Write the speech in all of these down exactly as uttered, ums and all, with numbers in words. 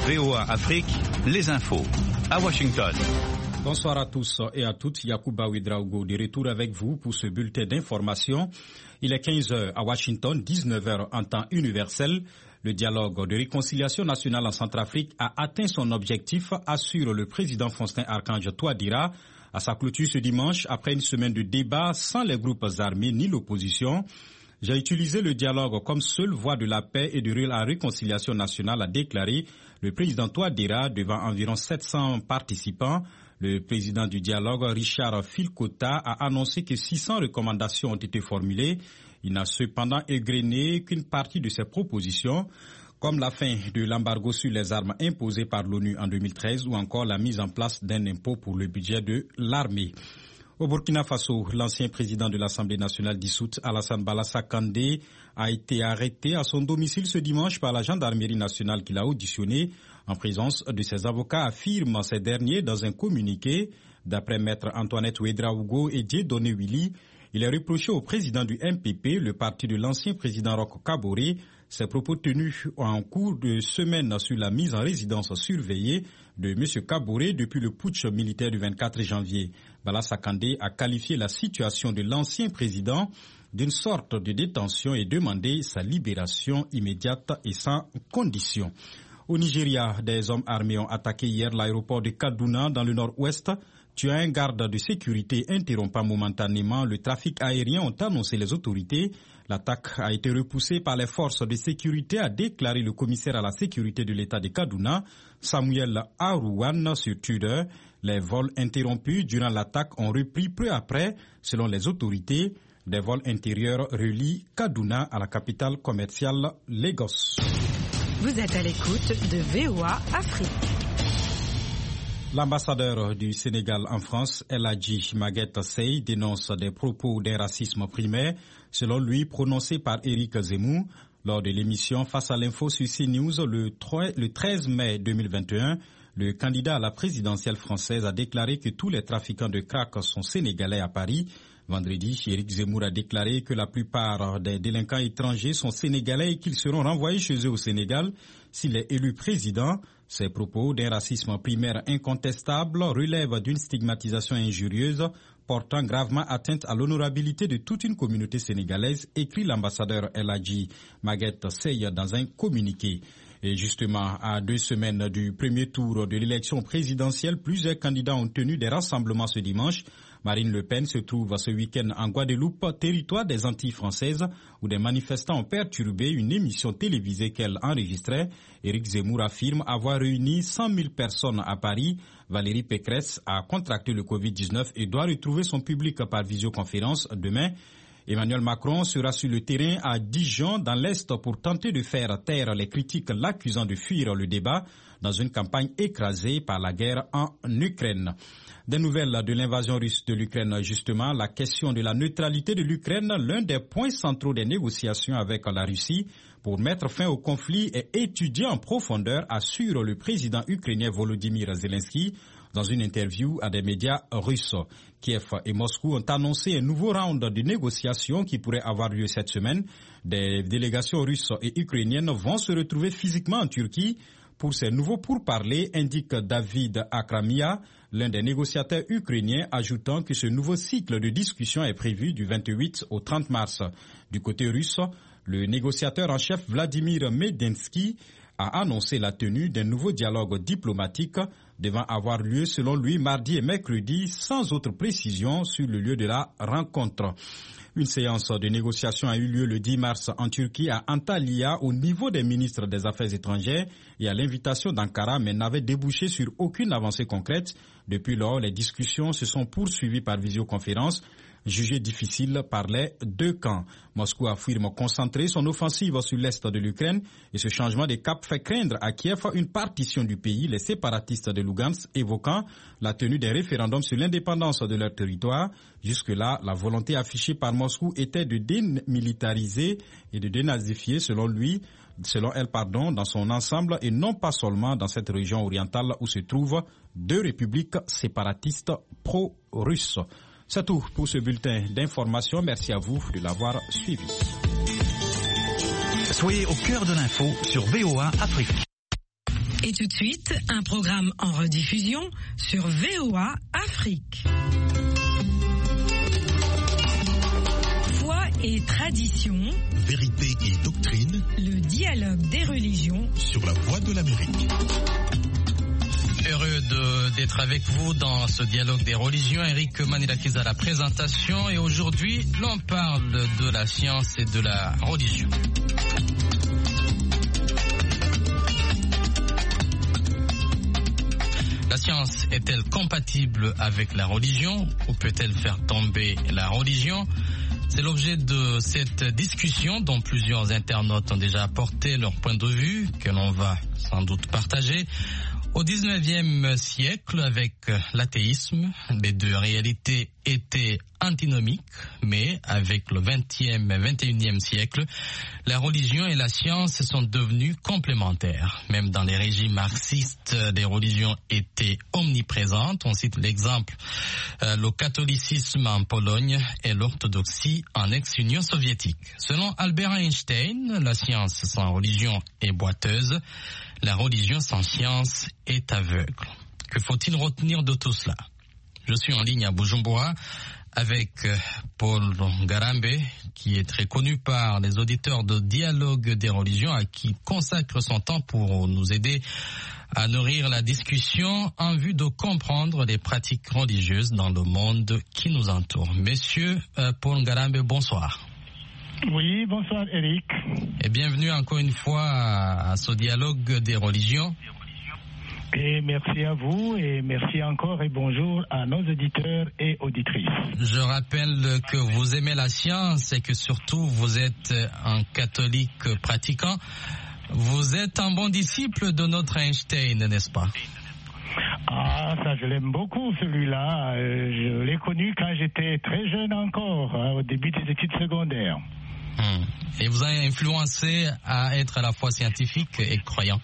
V O A Afrique, les infos. À Washington. Bonsoir à tous et à toutes. Yacouba Ouedraogo de retour avec vous pour ce bulletin d'information. Il est quinze heures à Washington, dix-neuf heures en temps universel. Le dialogue de réconciliation nationale en Centrafrique a atteint son objectif, assure le président Faustin Archange Touadéra à sa clôture ce dimanche après une semaine de débat sans les groupes armés ni l'opposition. J'ai utilisé le dialogue comme seule voie de la paix et de la réconciliation nationale, a déclaré le président Touadéra devant environ sept cents participants. Le président du dialogue, Richard Filkota, a annoncé que six cents recommandations ont été formulées. Il n'a cependant égrené qu'une partie de ces propositions, comme la fin de l'embargo sur les armes imposé par l'ONU en deux mille treize ou encore la mise en place d'un impôt pour le budget de l'armée. Au Burkina Faso, l'ancien président de l'Assemblée nationale dissoute, Alassane Balassa Kandé, a été arrêté à son domicile ce dimanche par la gendarmerie nationale qui l'a auditionné en présence de ses avocats, affirment ces derniers dans un communiqué. D'après maître Antoinette Ouedraogo et Dieudonné Willy, il est reproché au président du M P P, le parti de l'ancien président Roch Kaboré, ses propos tenus en cours de semaine sur la mise en résidence surveillée de M. Kaboré depuis le putsch militaire du vingt-quatre janvier. Balassa Kandé a qualifié la situation de l'ancien président d'une sorte de détention et demandé sa libération immédiate et sans condition. Au Nigeria, des hommes armés ont attaqué hier l'aéroport de Kaduna dans le nord-ouest. Tuant un garde de sécurité interrompant momentanément le trafic aérien, ont annoncé les autorités. L'attaque a été repoussée par les forces de sécurité, a déclaré le commissaire à la sécurité de l'État de Kaduna, Samuel Arouane, sur Twitter. Les vols interrompus durant l'attaque ont repris peu après, selon les autorités. Des vols intérieurs relient Kaduna à la capitale commerciale Lagos. Vous êtes à l'écoute de V O A Afrique. L'ambassadeur du Sénégal en France, El Hadji Maguette Sey, dénonce des propos d'un racisme primaire, selon lui prononcés par Éric Zemmour. Lors de l'émission Face à l'info sur CNews le treize mai deux mille vingt et un, le candidat à la présidentielle française a déclaré que tous les trafiquants de crack sont sénégalais à Paris. Vendredi, Éric Zemmour a déclaré que la plupart des délinquants étrangers sont sénégalais et qu'ils seront renvoyés chez eux au Sénégal s'il est élu président. Ces propos d'un racisme primaire incontestable relèvent d'une stigmatisation injurieuse portant gravement atteinte à l'honorabilité de toute une communauté sénégalaise, écrit l'ambassadeur El Hadji Maguette Sey dans un communiqué. Et justement, à deux semaines du premier tour de l'élection présidentielle, plusieurs candidats ont tenu des rassemblements ce dimanche. Marine Le Pen se trouve ce week-end en Guadeloupe, territoire des Antilles françaises, où des manifestants ont perturbé une émission télévisée qu'elle enregistrait. Éric Zemmour affirme avoir réuni cent mille personnes à Paris. Valérie Pécresse a contracté le covid dix-neuf et doit retrouver son public par visioconférence demain. Emmanuel Macron sera sur le terrain à Dijon, dans l'Est, pour tenter de faire taire les critiques l'accusant de fuir le débat dans une campagne écrasée par la guerre en Ukraine. Des nouvelles de l'invasion russe de l'Ukraine, justement, la question de la neutralité de l'Ukraine, l'un des points centraux des négociations avec la Russie pour mettre fin au conflit est étudié en profondeur, assure le président ukrainien Volodymyr Zelensky dans une interview à des médias russes. Kiev et Moscou ont annoncé un nouveau round de négociations qui pourrait avoir lieu cette semaine. Des délégations russes et ukrainiennes vont se retrouver physiquement en Turquie pour ces nouveaux pourparlers, indique David Akramia, l'un des négociateurs ukrainiens, ajoutant que ce nouveau cycle de discussion est prévu du vingt-huit au trente mars. Du côté russe, le négociateur en chef Vladimir Medinsky a annoncé la tenue d'un nouveau dialogue diplomatique devant avoir lieu selon lui mardi et mercredi, sans autre précision sur le lieu de la rencontre. Une séance de négociation a eu lieu le dix mars en Turquie à Antalya au niveau des ministres des Affaires étrangères et à l'invitation d'Ankara, mais n'avait débouché sur aucune avancée concrète. Depuis lors, les discussions se sont poursuivies par visioconférence, jugées difficiles par les deux camps. Moscou affirme concentrer son offensive sur l'est de l'Ukraine et ce changement de cap fait craindre à Kiev une partition du pays, les séparatistes de Lugansk évoquant la tenue des référendums sur l'indépendance de leur territoire. Jusque-là, la volonté affichée par Moscou était de démilitariser et de dénazifier, selon lui, selon elle, pardon, dans son ensemble et non pas seulement dans cette région orientale où se trouvent deux républiques séparatistes pro-russes. C'est tout pour ce bulletin d'information. Merci à vous de l'avoir suivi. Soyez au cœur de l'info sur V O A Afrique. Et tout de suite, un programme en rediffusion sur V O A Afrique. Foi et tradition, vérité et doctrine, le dialogue des religions sur la voie de l'Amérique. Heureux de, d'être avec vous dans ce dialogue des religions. Eric Manirakis à la présentation et aujourd'hui, l'on parle de la science et de la religion. La science est-elle compatible avec la religion ou peut-elle faire tomber la religion ? C'est l'objet de cette discussion dont plusieurs internautes ont déjà apporté leur point de vue, que l'on va sans doute partager. Au dix-neuvième siècle, avec l'athéisme, les deux réalités étaient antinomiques, mais avec le vingtième et vingt et unième siècle, la religion et la science sont devenues complémentaires. Même dans les régimes marxistes, les religions étaient omniprésentes. On cite l'exemple, euh, le catholicisme en Pologne et l'orthodoxie en ex-Union soviétique. Selon Albert Einstein, la science sans religion est boiteuse. La religion sans science est aveugle. Que faut-il retenir de tout cela ? Je suis en ligne à Bujumbura avec Paul Ngarambe, qui est très connu par les auditeurs de Dialogue des religions, à qui consacre son temps pour nous aider à nourrir la discussion en vue de comprendre les pratiques religieuses dans le monde qui nous entoure. Monsieur euh, Paul Ngarambe, bonsoir. Oui, bonsoir Eric. Et bienvenue encore une fois à, à ce dialogue des religions. Et merci à vous et merci encore et bonjour à nos auditeurs et auditrices. Je rappelle que vous aimez la science et que surtout vous êtes un catholique pratiquant. Vous êtes un bon disciple de notre Einstein, n'est-ce pas ? Ah, ça je l'aime beaucoup celui-là. Euh, je l'ai connu quand j'étais très jeune encore, hein, au début des études secondaires. Hum. Et vous avez influencé à être à la fois scientifique et croyant.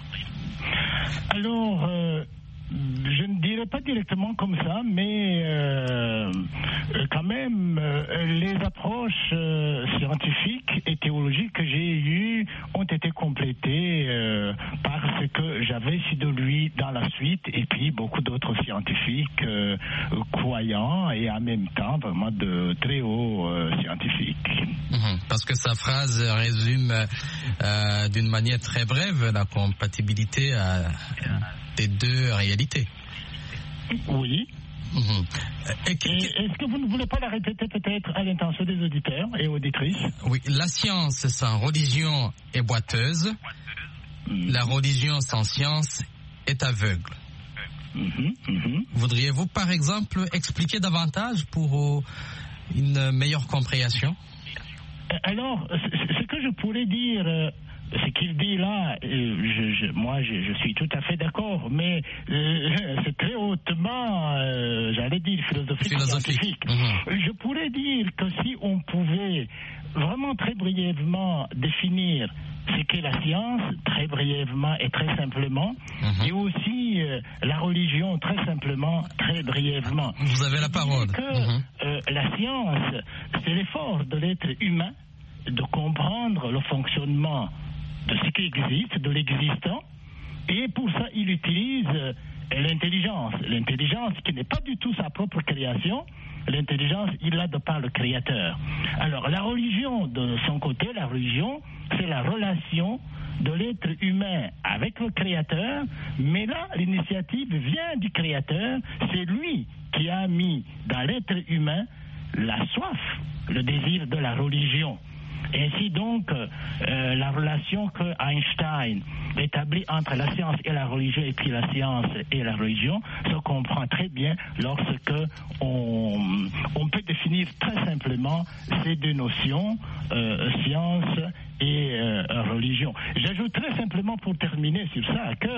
Alors, euh, je ne dirais pas directement comme ça, mais euh, quand même, euh, les approches euh, scientifiques et théologiques que j'ai eues ont été complétées euh, par ce que j'avais su de lui dans la suite, et puis beaucoup d'autres scientifiques euh, croyants et en même temps vraiment de très hauts euh, scientifiques. Mmh, parce que sa phrase résume euh, d'une manière très brève la compatibilité à, à des deux réalités. Oui. Mmh. Et, et est-ce que vous ne voulez pas la répéter peut-être à l'intention des auditeurs et auditrices ? Oui, la science sans religion est boiteuse, mmh. La religion sans science est aveugle. Mmh, mmh. Voudriez-vous par exemple expliquer davantage pour une meilleure compréhension ? Alors, ce que je pourrais dire, ce qu'il dit là, je, je, moi je, je suis tout à fait d'accord, mais euh, c'est très hautement, euh, j'allais dire, philosophique, philosophique. scientifique. Mmh. Je pourrais dire que si on pouvait vraiment très brièvement définir ce qu'est la science, très brièvement et très simplement, mmh. et aussi euh, la religion, très simplement, très brièvement. Vous avez la parole. Que, mmh. euh, la science, c'est l'effort de l'être humain de comprendre le fonctionnement de ce qui existe, de l'existant, et pour ça, il utilise euh, l'intelligence. L'intelligence qui n'est pas du tout sa propre création, l'intelligence, il l'a de par le Créateur. Alors, la religion, de son côté, la religion, c'est la relation de l'être humain avec le Créateur, mais là, l'initiative vient du Créateur, c'est lui qui a mis dans l'être humain la soif, le désir de la religion. Ainsi donc, euh, la relation que Einstein établit entre la science et la religion, et puis la science et la religion, se comprend très bien lorsque on, on peut définir très simplement ces deux notions, euh, science et euh, religion. J'ajouterai simplement pour terminer sur ça que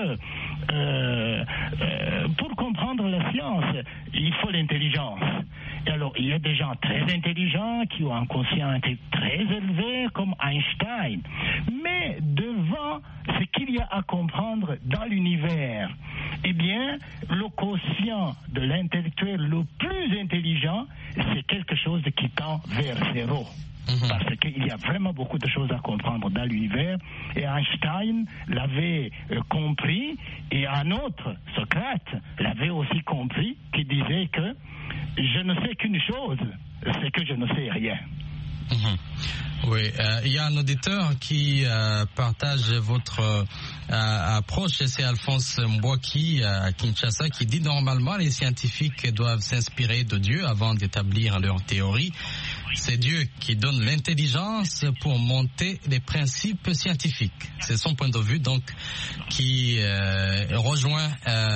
euh, euh, pour comprendre la science, il faut l'intelligence. Et alors, il y a des gens très intelligents qui ont un quotient très élevé comme Einstein. Mais devant ce qu'il y a à comprendre dans l'univers, eh bien, le quotient de l'intellectuel le plus intelligent, c'est quelque chose qui tend vers zéro. Mmh. Parce qu'il y a vraiment beaucoup de choses à comprendre dans l'univers. Et Einstein l'avait euh, compris, et un autre, Socrate, l'avait aussi compris, qui disait que je ne sais qu'une chose, c'est que je ne sais rien. Mmh. Oui, euh, il y a un auditeur qui euh, partage votre euh, approche, c'est Alphonse Mbouaki à Kinshasa, qui dit normalement les scientifiques doivent s'inspirer de Dieu avant d'établir leur théorie. C'est Dieu qui donne l'intelligence pour monter les principes scientifiques. C'est son point de vue, donc, qui euh, rejoint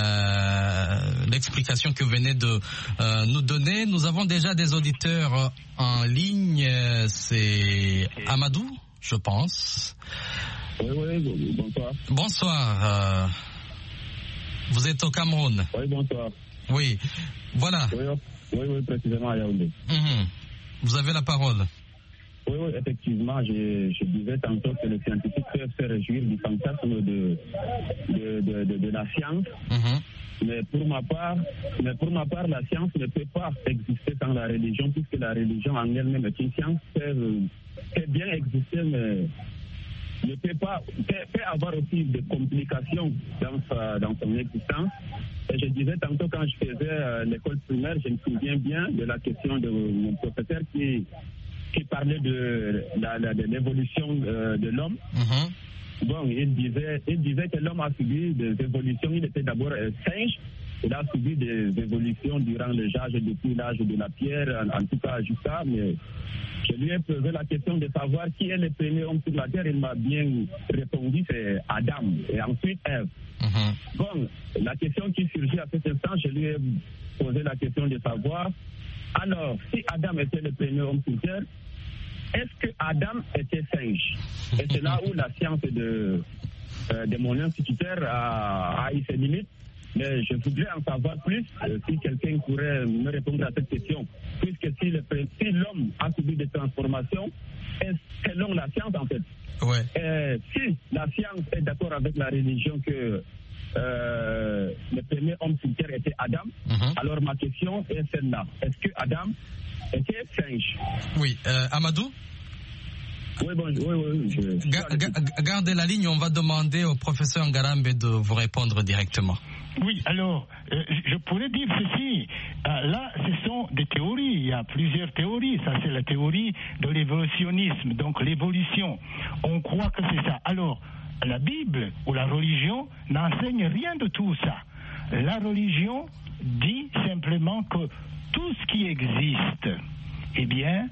euh, l'explication que vous venez de euh, nous donner. Nous avons déjà des auditeurs en ligne. C'est Amadou, je pense. Oui, oui, bonsoir. Bonsoir. Euh, vous êtes au Cameroun. Oui, bonsoir. Oui, voilà. Oui, oui, oui, précisément à Yaoundé. Mmh. Vous avez la parole. Oui, oui, effectivement, je, je disais tantôt que les scientifiques peuvent se réjouir du fantasme de, de, de, de, de la science. Mmh. Mais pour ma part, mais pour ma part, la science ne peut pas exister sans la religion, puisque la religion en elle-même est une science, peut, peut bien exister, mais ne peut pas peut, peut avoir aussi des complications dans sa, dans son existence. Et je disais tantôt quand je faisais euh, l'école primaire, je me souviens bien de la question de mon professeur qui qui parlait de, la, la, de l'évolution euh, de l'homme. Mm-hmm. Bon, il disait il disait que l'homme a subi des évolutions. Il était d'abord un singe. Il a subi des évolutions durant les âges, depuis l'âge de la pierre, en, en tout cas jusqu'à. Mais je lui ai posé la question de savoir qui est le premier homme sur la terre. Il m'a bien répondu, c'est Adam. Et ensuite Ève. Mm-hmm. Bon, la question qui surgit à cet instant, je lui ai posé la question de savoir, alors, si Adam était le premier homme sur terre, est-ce que Adam était singe? Et c'est là où la science de, euh, de mon instituteur a, a eu ses limites. Mais je voudrais en savoir plus, euh, si quelqu'un pourrait me répondre à cette question. Puisque si, le, si l'homme a subi des transformations, est selon la science en fait. Ouais. Et si la science est d'accord avec la religion que euh, le premier homme sur terre était Adam, mm-hmm. alors ma question est celle-là. Est-ce que Adam était singe? Oui. Euh, Amadou? Oui, bon, oui, oui. Je... Ga- ga- gardez la ligne, on va demander au professeur Ngarambe de vous répondre directement. Oui, alors, euh, je pourrais dire ceci. Euh, là, ce sont des théories. Il y a plusieurs théories. Ça, c'est la théorie de l'évolutionnisme, donc l'évolution. On croit que c'est ça. Alors, la Bible ou la religion n'enseigne rien de tout ça. La religion dit simplement que tout ce qui existe, eh bien,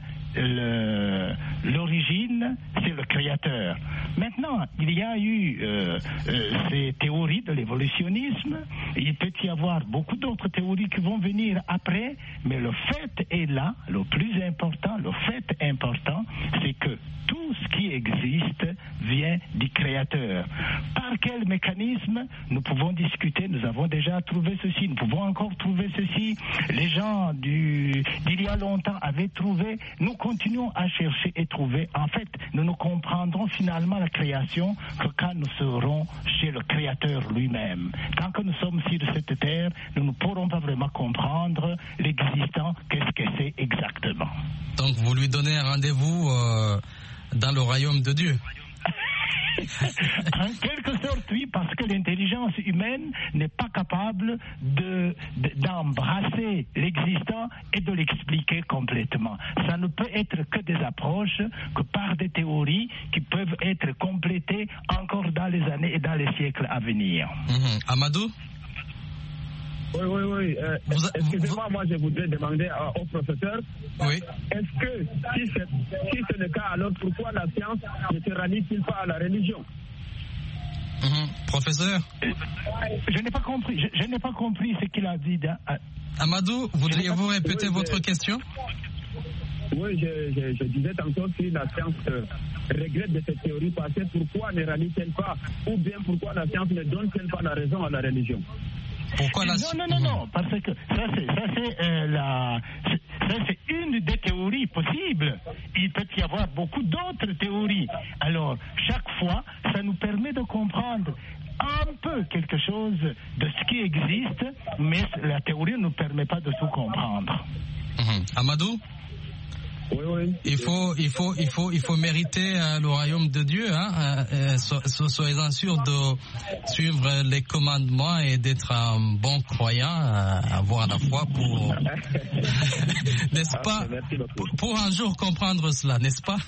Le, l'origine, c'est le créateur. Maintenant, il y a eu euh, euh, ces théories de l'évolutionnisme. Il peut y avoir beaucoup d'autres théories qui vont venir après, mais le fait est là, le plus important, le fait important, c'est que tout ce qui existe vient du créateur. Par quel mécanisme? Nous pouvons discuter, nous avons déjà trouvé ceci, nous pouvons encore trouver ceci. Les gens du, d'il y a longtemps avaient trouvé, nous continuons à chercher et trouver. En fait, nous ne comprendrons finalement la création que quand nous serons chez le Créateur lui-même. Tant que nous sommes sur cette terre, nous ne pourrons pas vraiment comprendre l'existant, qu'est-ce que c'est exactement. Donc vous lui donnez un rendez-vous euh, dans le royaume de Dieu? En quelque sorte, oui, parce que l'intelligence humaine n'est pas capable de, de, d'embrasser l'existant et de l'expliquer complètement. Ça ne peut être que des approches, que par des théories qui peuvent être complétées encore dans les années et dans les siècles à venir. Mmh. Amadou? Oui, oui, oui. Euh, vous, excusez-moi, vous... moi je voudrais demander euh, au professeur, oui. Est-ce que, si c'est, si c'est le cas, alors pourquoi la science ne se rallie-t-il pas à la religion? Mmh. Professeur? Je n'ai pas compris, je, je n'ai pas compris ce qu'il a dit. Dans, euh... Amadou, voudriez-vous répéter oui, votre je... question? Oui, je, je, je disais tantôt si la science euh, regrette de cette théorie passée, pourquoi ne rallie-t-elle pas, ou bien pourquoi la science ne donne-t-elle pas la raison à la religion? Pourquoi la... Non, non, non, non, parce que ça c'est, ça c'est euh, la, ça c'est une des théories possibles. Il peut y avoir beaucoup d'autres théories. Alors, chaque fois, ça nous permet de comprendre un peu quelque chose de ce qui existe, mais la théorie ne nous permet pas de tout comprendre. Mmh. Amadou? Oui, oui. Il faut, il faut, il faut, il faut mériter euh, le royaume de Dieu. Hein, euh, so, so, soyez-en sûrs de suivre les commandements et d'être un bon croyant, euh, avoir la foi pour, n'est-ce pas, pour, pour un jour comprendre cela, n'est-ce pas?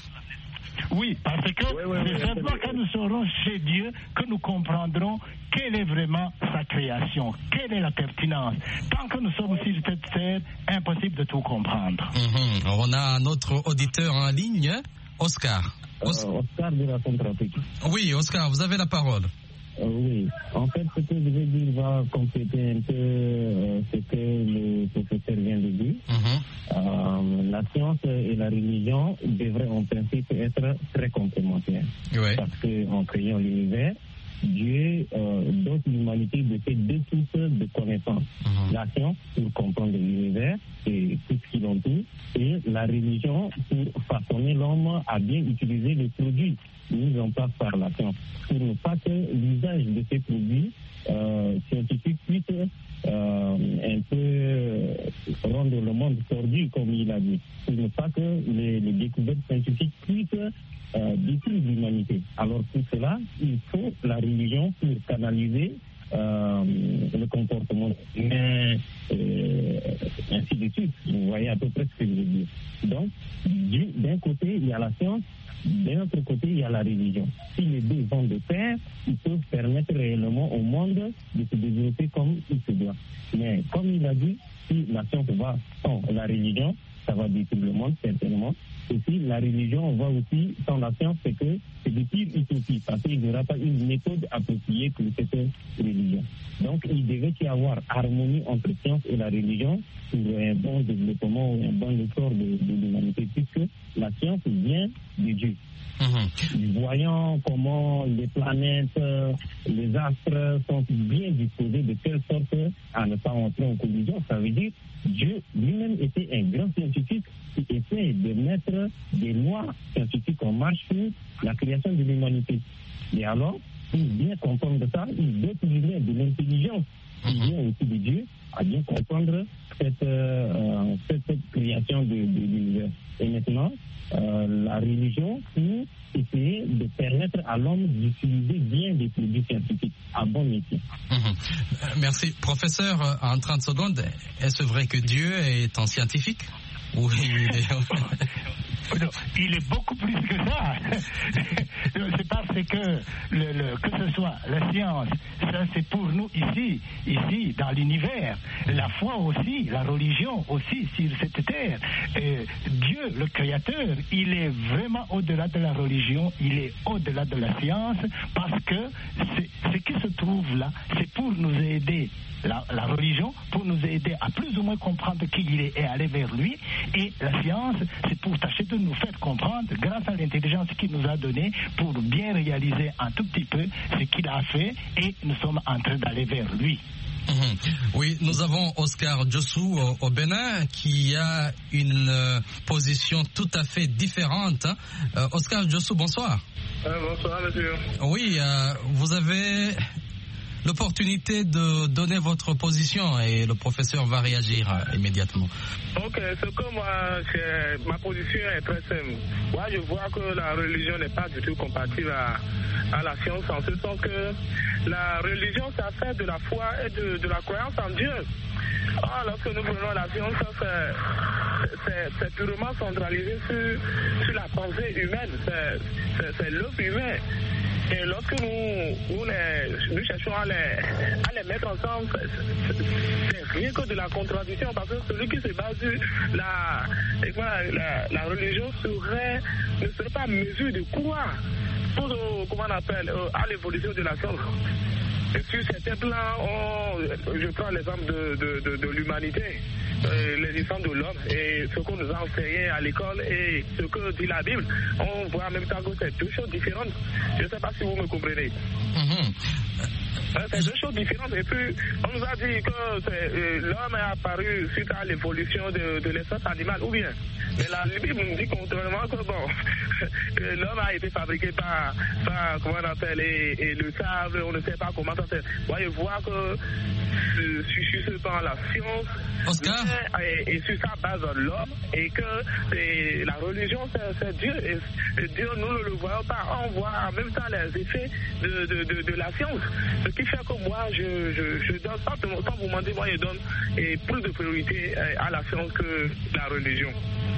Oui, parce que oui, oui, c'est oui, seulement quand nous serons chez Dieu que nous comprendrons quelle est vraiment sa création, quelle est la pertinence. Tant que nous sommes sur cette terre, impossible de tout comprendre. Mm-hmm. On a un autre auditeur en ligne, Oscar. Os- euh, Oscar de la Centrafrique. Oui, Oscar, vous avez la parole. Euh, oui, en fait, ce que je veux dire va compléter un peu euh, ce que le professeur vient de dire. Mm-hmm. Euh, la science et la religion devraient en principe être très complémentaires. Oui. Parce qu'en créant l'univers, Dieu euh, dote l'humanité de ces deux sources de connaissances. Mm-hmm. La science pour comprendre l'univers et tout ce qui l'entoure, et la religion pour façonner l'homme à bien utiliser les produits mis en place par la science, pour ne pas que l'usage de ces produits euh, scientifiques puisse euh, un peu euh, rendre le monde tordu, comme il a dit, pour ne pas que les, les découvertes scientifiques puissent euh, détruire l'humanité. Alors pour cela, il faut la religion pour canaliser euh, le comportement humain, euh, ainsi de suite. Vous voyez à peu près ce que je veux dire. Donc, d'un côté, il y a la science, d'un autre côté, il y a la religion. Si les deux vont de pair, ils peuvent permettre réellement au monde de se développer comme il se doit. Mais comme il a dit, si la science va sans la religion, ça va détruire le monde, certainement. Et si la religion va aussi sans la science, c'est que c'est de pire utopie, parce qu'il n'y aura pas une méthode appropriée pour cette religion. Donc, il devait y avoir harmonie entre science et la religion pour un bon développement ou un bon essor de, de l'humanité, puisque la science vient de Dieu. Mmh. Voyant comment les planètes, les astres sont bien disposés de telle sorte à ne pas entrer en collision, ça veut dire Dieu lui-même était un grand scientifique qui essaie de mettre des lois scientifiques en marche sur la création de l'humanité. Et alors, pour bien comprendre ça, il doit utiliser de l'intelligence qui vient aussi de Dieu à bien comprendre cette, euh, cette, cette création de, de l'univers. Et maintenant, euh, la religion pour essayer de permettre à l'homme d'utiliser bien des produits scientifiques à bon métier. Mmh. Euh, merci. Professeur, en trente secondes, est-ce vrai que Dieu est un scientifique? Oui, il est... Non, il est beaucoup plus que ça. C'est parce que, le, le, que ce soit la science, ça c'est pour nous ici, ici, dans l'univers. La foi aussi, la religion aussi sur cette terre. Et Dieu, le Créateur, il est vraiment au-delà de la religion, il est au-delà de la science, parce que ce qui se trouve là, c'est pour nous aider. La, la religion, pour nous aider à plus ou moins comprendre qui il est et aller vers lui. Et la science, c'est pour tâcher de nous faire comprendre, grâce à l'intelligence qu'il nous a donnée, pour bien réaliser un tout petit peu ce qu'il a fait, et nous sommes en train d'aller vers lui. Mmh. Oui, nous avons Oscar Djossou au, au Bénin qui a une euh, position tout à fait différente. Euh, Oscar Djossou, bonsoir. Euh, bonsoir, monsieur. Oui, euh, vous avez l'opportunité de donner votre position et le professeur va réagir euh, immédiatement. Ok, ce que moi, ma position est très simple. Moi, je vois que la religion n'est pas du tout compatible à, à la science, en ce sens que la religion, ça fait de la foi et de, de la croyance en Dieu. Ah, lorsque nous prenons la science, c'est purement centralisé sur, sur la pensée humaine, c'est l'œuvre humaine. Et lorsque nous, nous, les, nous cherchons à les, à les mettre ensemble, c'est rien que de la contradiction, parce que celui qui se base sur la, la, la religion serait, ne serait pas en mesure de croire pour, comment on appelle, à l'évolution de la science. Et sur certains plans, on, je prends l'exemple de, de, de, de l'humanité, euh, l'existence de l'homme et ce qu'on nous a enseigné à l'école et ce que dit la Bible. On voit en même temps que c'est deux choses différentes. Je ne sais pas si vous me comprenez. Mmh. C'est deux choses différentes. Et puis, on nous a dit que euh, l'homme est apparu suite à l'évolution de, de l'espèce animale, ou bien. Mais la Bible nous dit contrairement que bon, l'homme a été fabriqué par, par comment on appelle, et, et le sable, on ne sait pas comment ça se fait. Voyez, voir que euh, sur ce temps, la science Oscar est, est sur sa base l'homme, et que et la religion, c'est Dieu. Et, et Dieu, nous ne le voyons pas. On voit en même temps les effets de, de, de, de la science. Ce qui fait que moi, je, je, je donne, sans, sans vous demander, moi, je donne et plus de priorité à la science que la religion.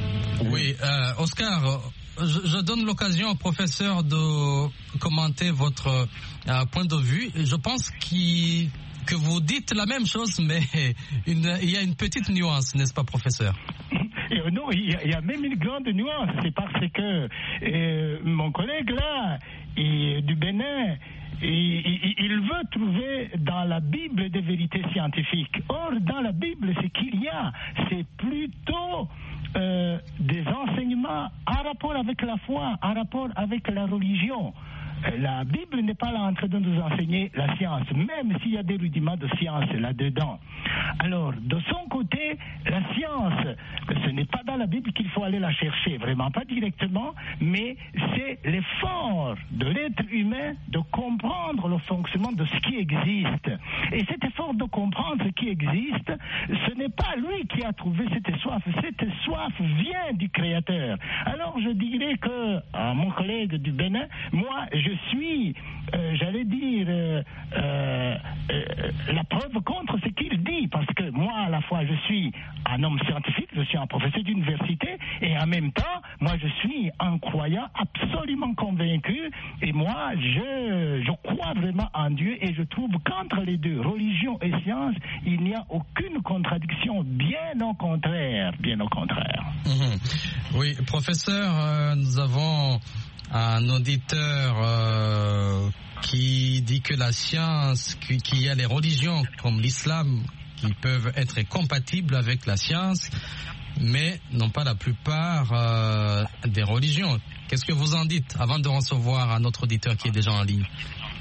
Oui, euh, Oscar, je, je donne l'occasion au professeur de commenter votre euh, point de vue. Je pense qu'il, que vous dites la même chose, mais une, il y a une petite nuance, n'est-ce pas, professeur? Euh, non, il y, a, il y a même une grande nuance. C'est parce que euh, mon collègue là, et, du Bénin, et, il, il veut trouver dans la Bible des vérités scientifiques. Or, dans la Bible, ce qu'il y a, c'est plutôt euh, des enseignements en rapport avec la foi, en rapport avec la religion. La Bible n'est pas là en train de nous enseigner la science, même s'il y a des rudiments de science là-dedans. Alors, de son côté, la science, ce n'est pas dans la Bible qu'il faut aller la chercher, vraiment pas directement, mais c'est l'effort de l'être humain de comprendre le fonctionnement de ce qui existe. Et cet effort de comprendre ce qui existe, ce n'est pas lui qui a trouvé cette soif, cette soif vient du Créateur. Alors, je dirais que, à mon collègue du Bénin, moi, je Je suis, euh, j'allais dire, euh, euh, euh, la preuve contre ce qu'il dit, parce que moi, à la fois, je suis un homme scientifique, je suis un professeur d'université, et en même temps, moi, je suis un croyant absolument convaincu, et moi, je, je crois vraiment en Dieu, et je trouve qu'entre les deux, religion et science, il n'y a aucune contradiction, bien au contraire, bien au contraire. Mmh. Oui, professeur, euh, nous avons un auditeur euh, qui dit que la science, qu'il y a les religions comme l'islam qui peuvent être compatibles avec la science, mais non pas la plupart euh, des religions. Qu'est-ce que vous en dites avant de recevoir un autre auditeur qui est déjà en ligne?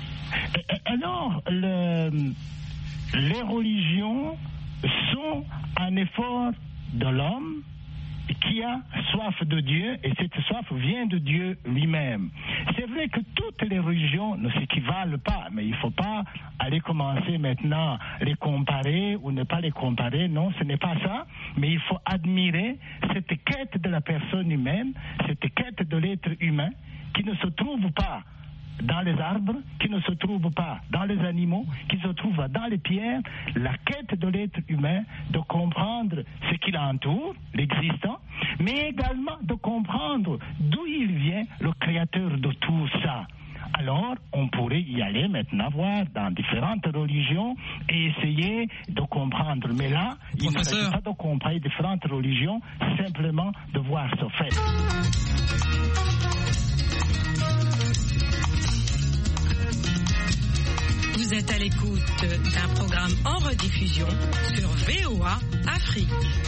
Alors, le, les religions sont un effort de l'homme qui a soif de Dieu, et cette soif vient de Dieu lui-même. C'est vrai que toutes les religions ne s'équivalent pas, mais il ne faut pas aller commencer maintenant à les comparer ou ne pas les comparer, non, ce n'est pas ça, mais il faut admirer cette quête de la personne humaine, cette quête de l'être humain qui ne se trouve pas dans les arbres, qui ne se trouvent pas dans les animaux, qui se trouvent dans les pierres, la quête de l'être humain, de comprendre ce qui l'entoure, l'existant, mais également de comprendre d'où il vient, le créateur de tout ça. Alors, on pourrait y aller maintenant, voir dans différentes religions et essayer de comprendre. Mais là, il ne s'agit pas de comprendre différentes religions, simplement de voir ce fait. Vous êtes à l'écoute d'un programme en rediffusion sur V O A Afrique.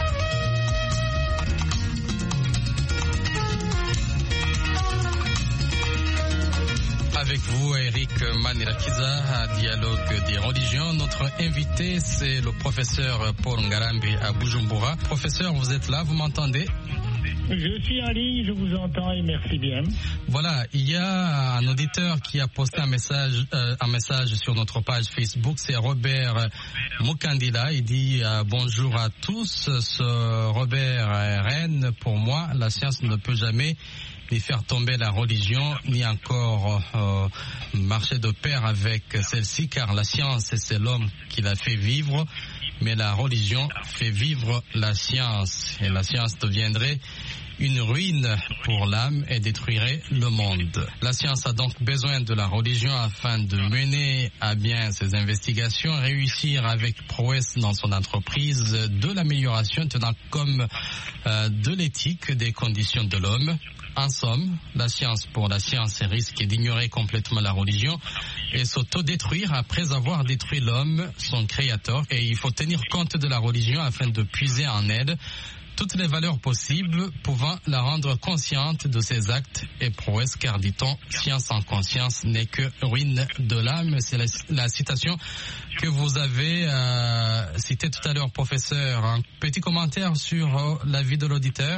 Avec vous, Eric Manirakiza, à Dialogue des religions. Notre invité, c'est le professeur Paul Ngarambi à Bujumbura. Professeur, vous êtes là, vous m'entendez? Je suis en ligne, je vous entends et merci bien. Voilà, il y a un auditeur qui a posté un message, euh, un message sur notre page Facebook, c'est Robert Mukandila. Il dit euh, bonjour à tous. Ce Robert Rennes, pour moi, la science ne peut jamais ni faire tomber la religion, ni encore euh, marcher de pair avec celle-ci, car la science, c'est l'homme qui la fait vivre, mais la religion fait vivre la science. Et la science deviendrait une ruine pour l'âme et détruirait le monde. La science a donc besoin de la religion afin de mener à bien ses investigations, réussir avec prouesse dans son entreprise de l'amélioration tenant comme euh, de l'éthique des conditions de l'homme. En somme, la science pour la science risque d'ignorer complètement la religion et s'autodétruire après avoir détruit l'homme, son créateur. Et il faut tenir compte de la religion afin de puiser en elle toutes les valeurs possibles pouvant la rendre consciente de ses actes et prouesses, car dit-on, science sans conscience n'est que ruine de l'âme. C'est la, la citation que vous avez euh, citée tout à l'heure, professeur. Un petit commentaire sur euh, la vie de l'auditeur?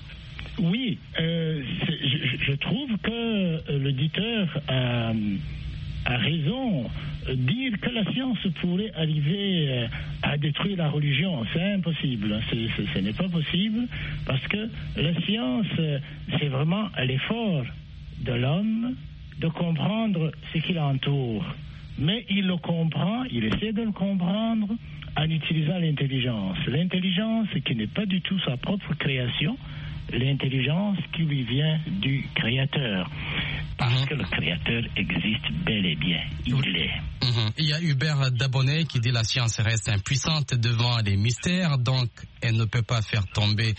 Oui, euh, je, je trouve que l'auditeur a, a raison. Dire que la science pourrait arriver à détruire la religion, c'est impossible. C'est, c'est, ce n'est pas possible, parce que la science, c'est vraiment l'effort de l'homme de comprendre ce qui l'entoure. Mais il le comprend, il essaie de le comprendre en utilisant l'intelligence. L'intelligence qui n'est pas du tout sa propre création, l'intelligence qui lui vient du Créateur. Parce que le Créateur existe bel et bien. Il l'est. Mmh. Il y a Hubert Dabonnet qui dit la science reste impuissante devant les mystères, donc elle ne peut pas faire tomber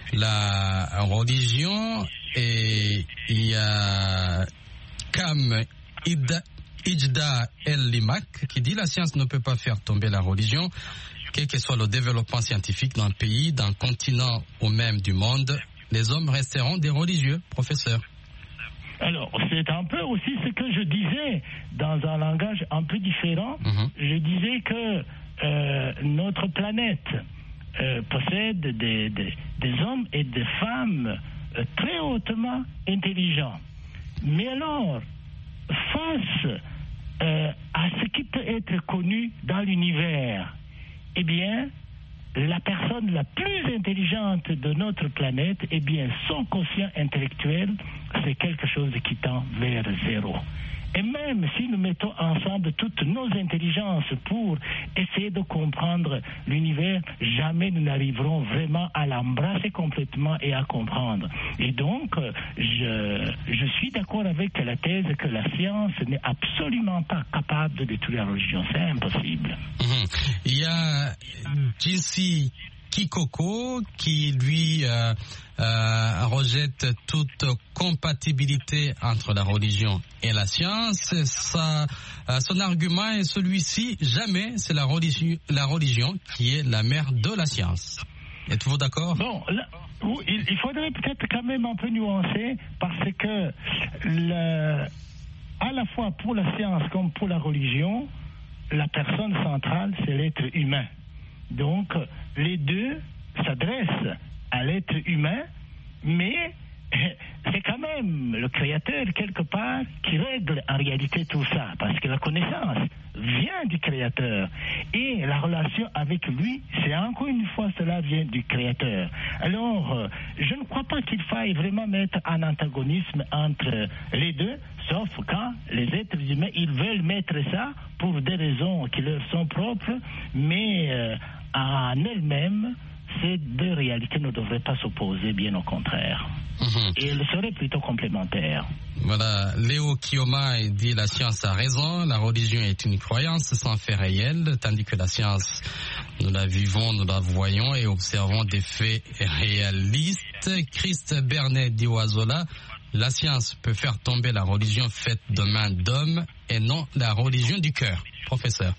la religion. Et il y a Kam Ida, Ijda El Limak qui dit la science ne peut pas faire tomber la religion. Quel que soit le développement scientifique d'un pays, d'un continent ou même du monde, les hommes resteront des religieux, professeur. Alors, c'est un peu aussi ce que je disais dans un langage un peu différent. Mmh. Je disais que euh, notre planète euh, possède des, des, des hommes et des femmes euh, très hautement intelligents. Mais alors, face euh, à ce qui peut être connu dans l'univers, eh bien, la personne la plus intelligente de notre planète, eh bien, son quotient intellectuel, c'est quelque chose qui tend vers zéro. Et même si nous mettons ensemble toutes nos intelligences pour essayer de comprendre l'univers, jamais nous n'arriverons vraiment à l'embrasser complètement et à comprendre. Et donc, je, je suis d'accord avec la thèse que la science n'est absolument pas capable de détruire la religion. C'est impossible. Mmh. Il y a J C Kikoko qui, lui, euh, euh, rejette toute compatibilité entre la religion et la science. Sa, euh, son argument est celui-ci: jamais c'est la religion, la religion qui est la mère de la science. Êtes-vous d'accord? Bon, là, il, il faudrait peut-être quand même un peu nuancer, parce que le, à la fois pour la science comme pour la religion, la personne centrale, c'est l'être humain. Donc, les deux s'adressent à l'être humain, mais c'est quand même le Créateur, quelque part, qui règle en réalité tout ça, parce que la connaissance vient du Créateur, et la relation avec lui, c'est encore une fois, cela vient du Créateur. Alors, je ne crois pas qu'il faille vraiment mettre un antagonisme entre les deux, sauf quand les êtres humains, ils veulent mettre ça pour des raisons qui leur sont propres, mais euh, en elles-mêmes, ces deux réalités ne devraient pas s'opposer, bien au contraire. Mmh. Et elles seraient plutôt complémentaires. Voilà, Léo Kioma dit la science a raison, la religion est une croyance sans fait réel, tandis que la science, nous la vivons, nous la voyons et observons des faits réalistes. Christ Bernet dit Oizola, la science peut faire tomber la religion faite de main d'homme et non la religion du cœur. Professeur.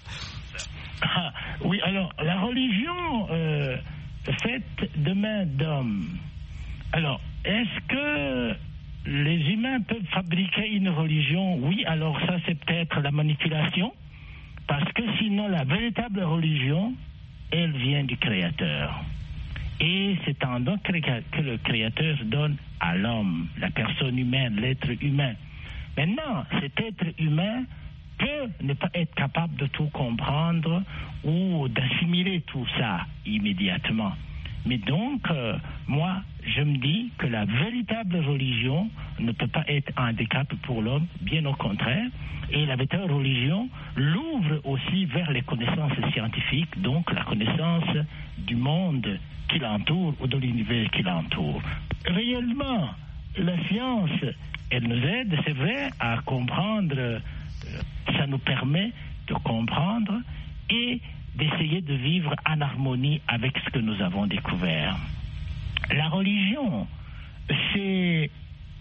Ah, oui, alors, la religion euh, faite de main d'homme. Alors, est-ce que les humains peuvent fabriquer une religion? Oui, alors ça, c'est peut-être la manipulation, parce que sinon, la véritable religion, elle vient du Créateur. Et c'est un don que le Créateur donne à l'homme, la personne humaine, l'être humain. Maintenant, cet être humain peut ne pas être capable de tout comprendre ou d'assimiler tout ça immédiatement. Mais donc, euh, moi, je me dis que la véritable religion ne peut pas être un handicap pour l'homme, bien au contraire. Et la véritable religion l'ouvre aussi vers les connaissances scientifiques, donc la connaissance du monde qui l'entoure ou de l'univers qui l'entoure. Réellement, la science, elle nous aide, c'est vrai, à comprendre. Ça nous permet de comprendre et d'essayer de vivre en harmonie avec ce que nous avons découvert. La religion, c'est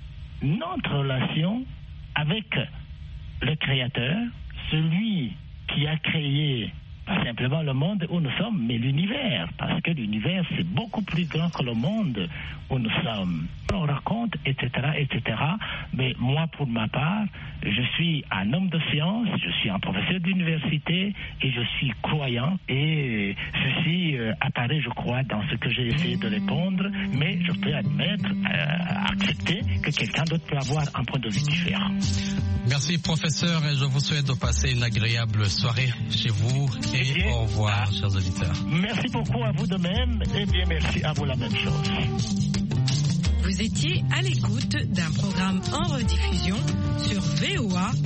notre relation avec le Créateur, celui qui a créé pas simplement le monde où nous sommes, mais l'univers, parce que l'univers, c'est beaucoup plus grand que le monde où nous sommes. On raconte, et cetera, et cetera. Mais moi, pour ma part, je suis un homme de science, je suis un professeur d'université et je suis croyant. Et ceci euh, apparaît, je crois, dans ce que j'ai essayé de répondre. Mais je peux admettre, euh, accepter que quelqu'un d'autre peut avoir un point de vue différent. Merci, professeur, et je vous souhaite de passer une agréable soirée chez vous. Et bien, au revoir, ah, chers auditeurs. Merci beaucoup à vous de même, et bien merci à vous la même chose. Vous étiez à l'écoute d'un programme en rediffusion sur V O A